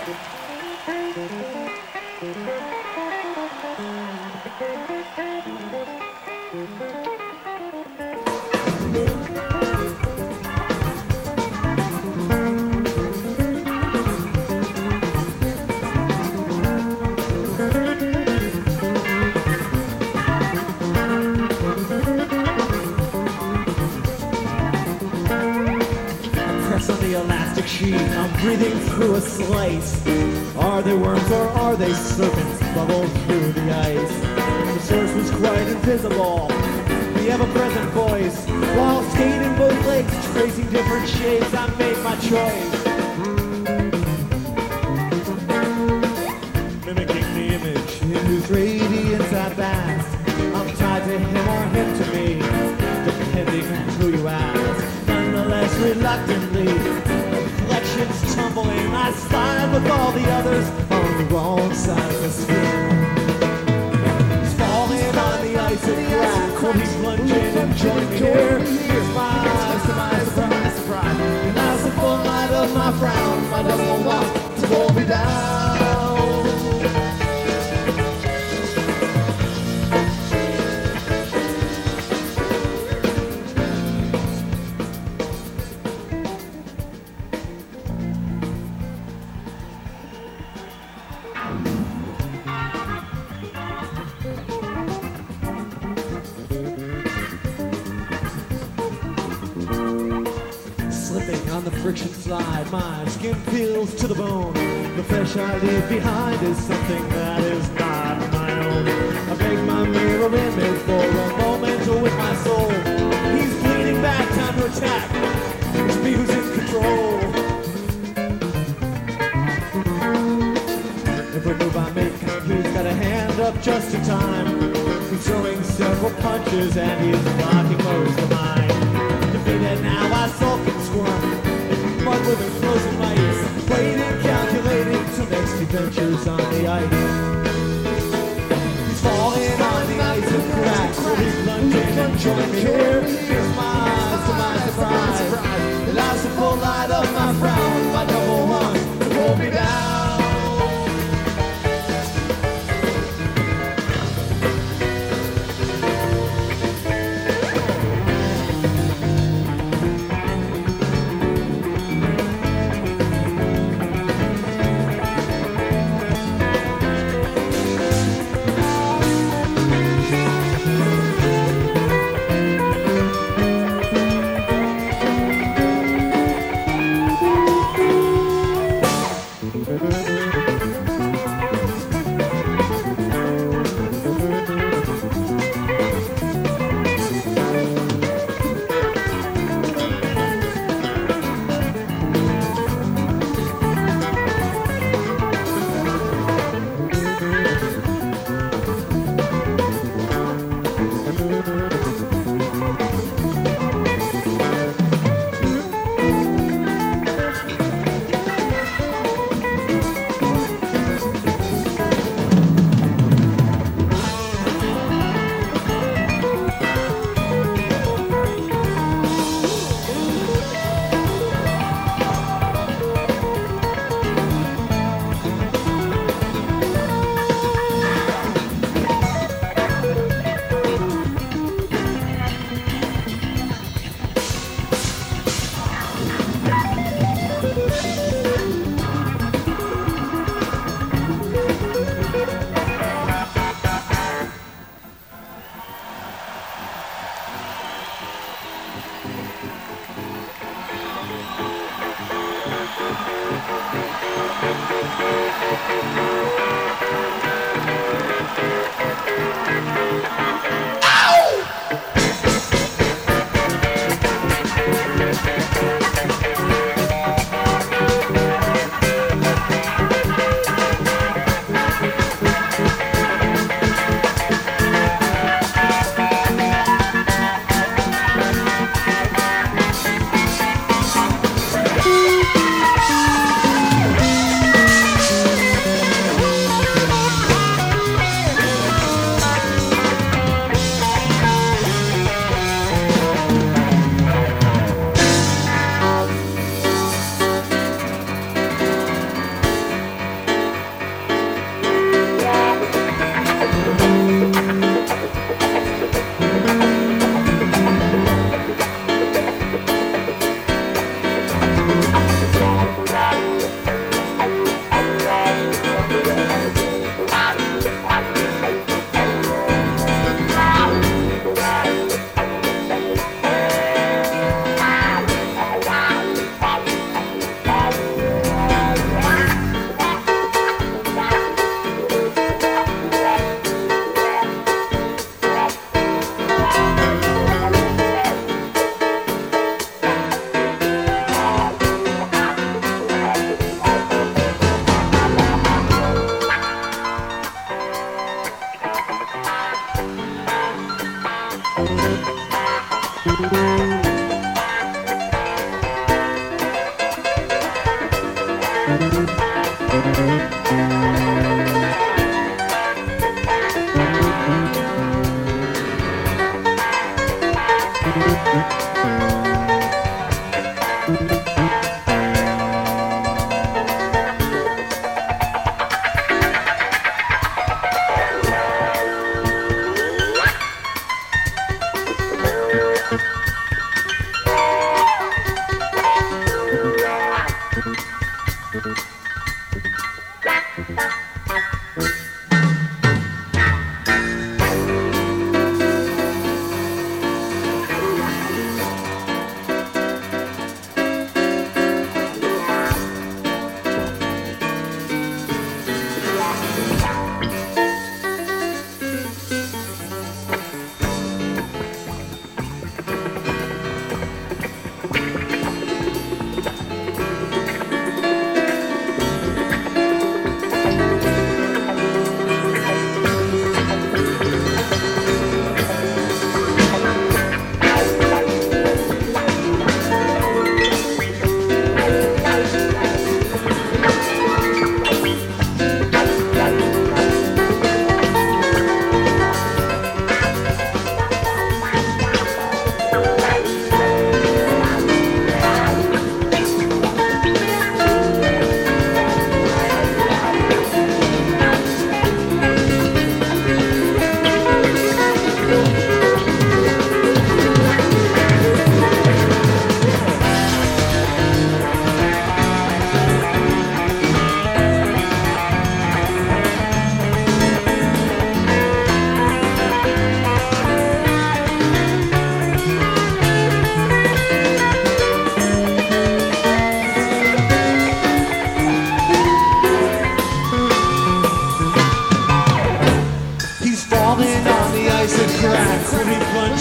I'm breathing through a slice. Are they worms or are they serpents bubble through the ice? The source was quite invisible, the ever-present voice. While skating both legs, tracing different shapes, I made my choice. Mimicking the image in whose radiance I bask. I'm tied to him or him to me, depending on who you ask. Nonetheless, reluctantly, reflections tumbling, I slide with all the others on the wrong side of the screen. He's falling on the ice and crack, when he's plunging and joining me here. Here's my surprise. And now's the full light of my frown, my double walk to pull me down. On the friction slide, my skin peels to the bone. The flesh I leave behind is something that is not my own. I make my mirror image for a moment with my soul. He's bleeding back, time to attack. It's me who's in control. Every move I make, he's got a hand up just in time. He's throwing several punches and he's blocking most of mine. Defeated now, I sulk and squirm. Mud with a frozen ice, waiting, calculating to next adventures on the ice. He's falling on the ice and cracks, so he's lunging and joining me here. Here's my surprise. The last full light of my frown, my double one to pull me down. He's falling on the ice and cracks when he plunges